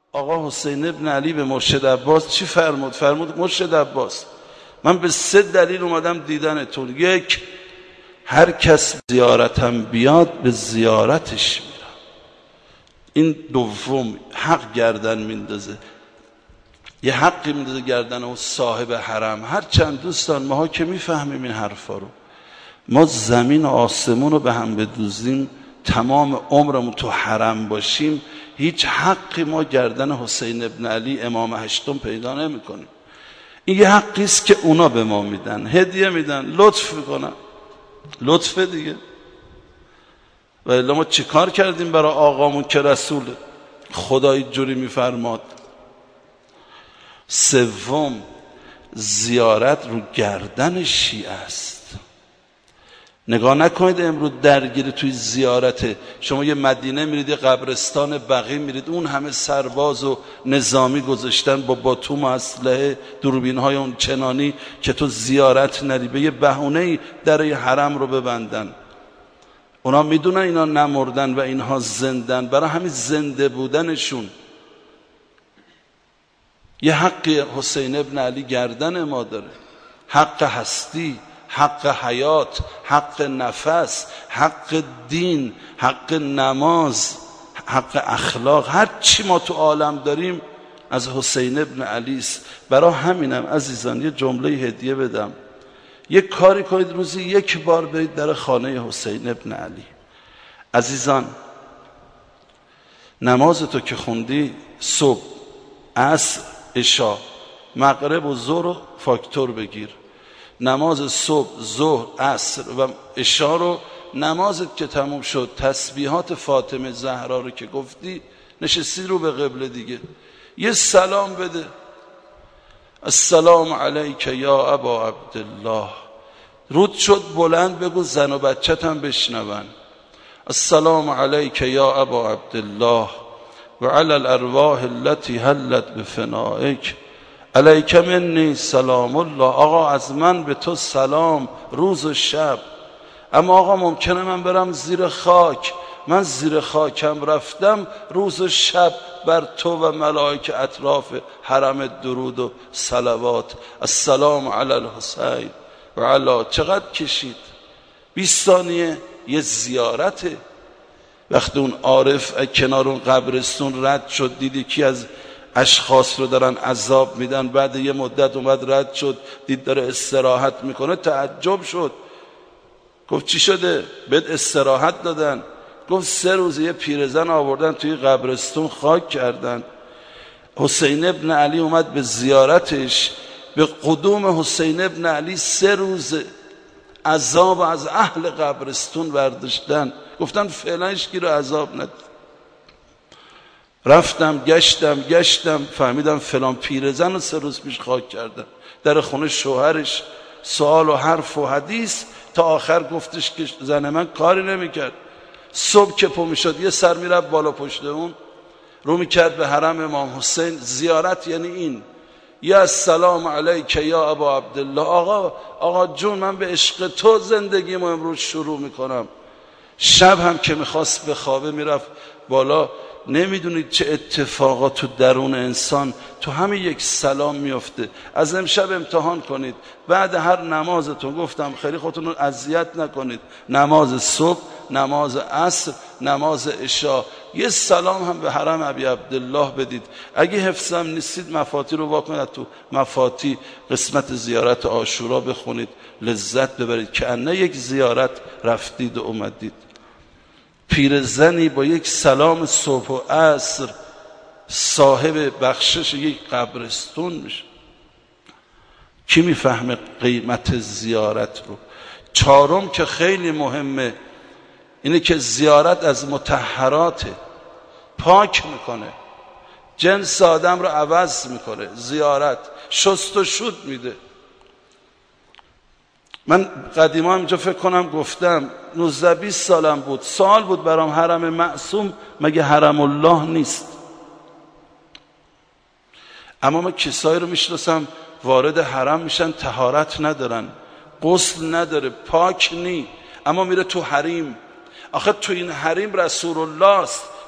آقا حسین ابن علی به مرشد عباس چی فرمود؟ فرمود مرشد عباس من به 3 دلیل اومدم دیدنتون. 1 هر کس زیارتم بیاد به زیارتش میرم. این دوم حق گردن میندازه، یه حقی میندازه گردن اون صاحب حرم. هر چند دوستان ماها که میفهمیم این حرفا رو، ما زمین و آسمون رو به هم بدوزیم، تمام عمرمون تو حرم باشیم، هیچ حقی ما گردن حسین ابن علی امام 8 پیدا نمی کنیم. این یه حقی است که اونا به ما میدن، هدیه میدن، لطف میکنن، لطفه دیگه. و الا ما چی کار کردیم برای آقامون که رسول خدای جوری میفرماد؟ 3 زیارت رو گردن شیعه است. نگاه نکنید امروز درگیری توی زیارته. شما یه مدینه میرید، یه قبرستان بقیع میرید، اون همه سرباز و نظامی گذاشتن با باتوم و اسلحه، دوربین های اون چنانی که تو زیارت نری، به یه بهونه‌ای در یه حرم رو ببندن. اونا میدونن اینا نمردن و اینها زندن، برای همین زنده بودنشون یه حق حسین ابن علی گردن ما داره. حق هستی، حق حیات، حق نفس، حق دین، حق نماز، حق اخلاق، هر چی ما تو عالم داریم از حسین ابن علی است. برای همینم عزیزان یه جمله هدیه بدم، یه کاری کنید روزی 1 بار برید در خانه حسین ابن علی. عزیزان نماز تو که خوندی، صبح، عصر، عشا، مغرب و ظهر رو فاکتور بگیر. نماز صبح، ظهر، عصر و عشا رو، نمازت که تموم شد، تسبیحات فاطمه زهرا رو که گفتی، نشستی رو به قبله دیگه، یه سلام بده. السلام علیک یا ابا عبدالله. رود شد بلند بگو، زن و بچت هم بشنون. السلام علیک یا ابا عبدالله و علی الارواح التي حلت بفنائک علیک منی سلام الله. آقا از من به تو سلام روز و شب. اما آقا ممکنه من برم زیر خاک، من زیر خاکم رفتم، روز و شب بر تو و ملائکه اطراف حرم درود و صلوات. السلام علی الحسین و علی. چقدر کشید؟ 20 ثانیه یه زیارته. وقتی اون عارف کنار اون قبرستون رد شد، دیدی کی از اشخاص رو دارن عذاب میدن، بعد یه مدت اومد رد شد، دید داره استراحت میکنه، تعجب شد. گفت چی شده؟ بهت استراحت دادن؟ گفت 3 روز یه پیرزن آوردن توی قبرستون خاک کردن. حسین ابن علی اومد به زیارتش. به قدوم حسین ابن علی 3 روز عذاب از اهل قبرستون برداشتن. گفتن فعلا هیچکی رو عذاب ند. رفتم گشتم فهمیدم فلان پیرزن رو 3 روز پیش خاک کردن در خونه شوهرش. سوال و حرف و حدیث تا آخر گفتش که زن من کاری نمیکرد. صبح که پا میشد یه سر میرفت بالا پشت اون، رو میکرد به حرم امام حسین. زیارت یعنی این. یا السلام علیک یا ابا عبدالله. آقا جون، من به عشق تو زندگیمو امروز شروع میکنم. شب هم که میخواست بخوابه میرفت بالا. نمیدونید چه اتفاقات تو درون انسان تو همین یک سلام میفته. از امشب امتحان کنید، بعد هر نمازتون، گفتم خیلی خودتون رو اذیت نکنید، نماز صبح، نماز عصر، نماز عشا، یه سلام هم به حرم ابی عبدالله بدید. اگه حفظم نیستید مفاتی رو واکنید، تو مفاتی قسمت زیارت عاشورا بخونید، لذت ببرید که انه یک زیارت رفتید و اومدید. پیرزنی با یک سلام صبح و عصر صاحب بخشش یک قبرستون میشه. کی میفهمه قیمت زیارت رو؟ 4 که خیلی مهمه، اینه که زیارت از مطهراته، پاک میکنه، جنس آدم رو عوض میکنه. زیارت شست و شود میده. من قدیما اینجا فکر کنم گفتم 19-20 سالم بود، سوال بود برام، حرم معصوم مگه حرم الله نیست؟ اما من کسایی رو میشناسم وارد حرم میشن، طهارت ندارن، غسل نداره، پاک نی، اما میره تو حریم. آخه تو این حریم رسول الله است،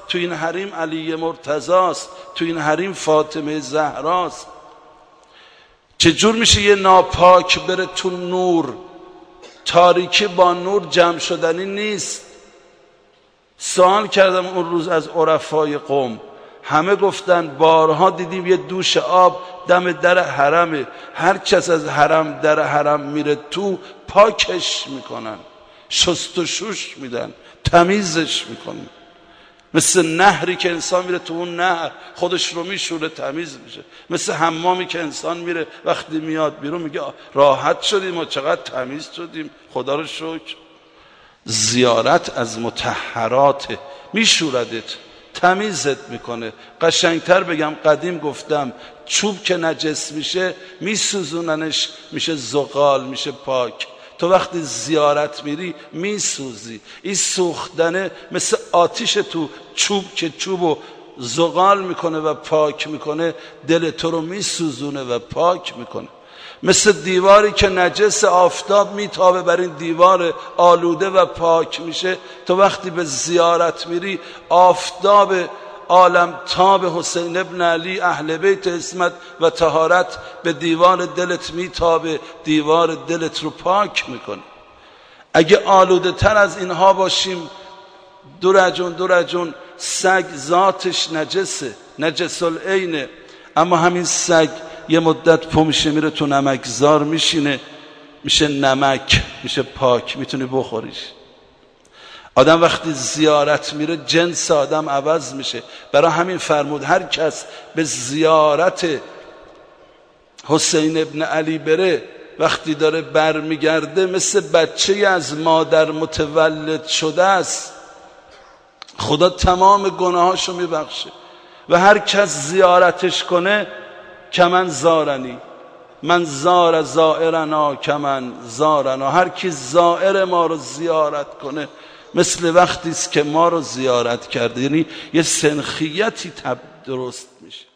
تو این حریم علی مرتضاست، تو این حریم فاطمه زهراست. چجور میشه یه ناپاک بره تو نور؟ تاریکی با نور جمع شدنی نیست. سوال کردم اون روز از عرفای قوم، همه گفتن بارها دیدیم یه دوش آب دم در حرمه، هر کس از حرم در حرم میره تو پاکش میکنن، شست و شوش میدن، تمیزش میکنن. مثل نهری که انسان میره تو اون نهر خودش رو میشوره تمیز میشه، مثل حمامی که انسان میره وقتی میاد بیرون میگه راحت شدیم و چقدر تمیز شدیم خدا رو شکر. زیارت از مطهرات، میشوردت، تمیزت میکنه. قشنگتر بگم، قدیم گفتم چوب که نجس میشه میسوزوننش، میشه زغال، میشه پاک. تو وقتی زیارت میری میسوزی. این سوختنه مثل آتیش تو چوب که چوبو زغال میکنه و پاک میکنه، دل تو رو میسوزونه و پاک میکنه. مثل دیواری که نجس آفتاب میتابه بر این دیوار آلوده و پاک میشه. تو وقتی به زیارت میری آفتاب عالم تاب حسین ابن علی اهل بیت عصمت و طهارت به دیوار دلت میتابه، دیوار دلت رو پاک میکنه. اگه آلوده تر از اینها باشیم، دورجون سگ ذاتش نجسه، نجس العینه، اما همین سگ یه مدت پا میشه میره تو نمکزار میشینه، میشه نمک، میشه پاک، میتونی بخوریش. آدم وقتی زیارت میره جنس آدم عوض میشه. برای همین فرمود هر کس به زیارت حسین ابن علی بره، وقتی داره برمیگرده مثل بچه از مادر متولد شده است. خدا تمام گناهاشو میبخشه. و هر کس زیارتش کنه کمن زارنی، من زار زائرنا کمن زارنا. هر کی زائر ما رو زیارت کنه مثل وقتی است که ما رو زیارت کرده. یعنی یه سنخیتی درست میشه.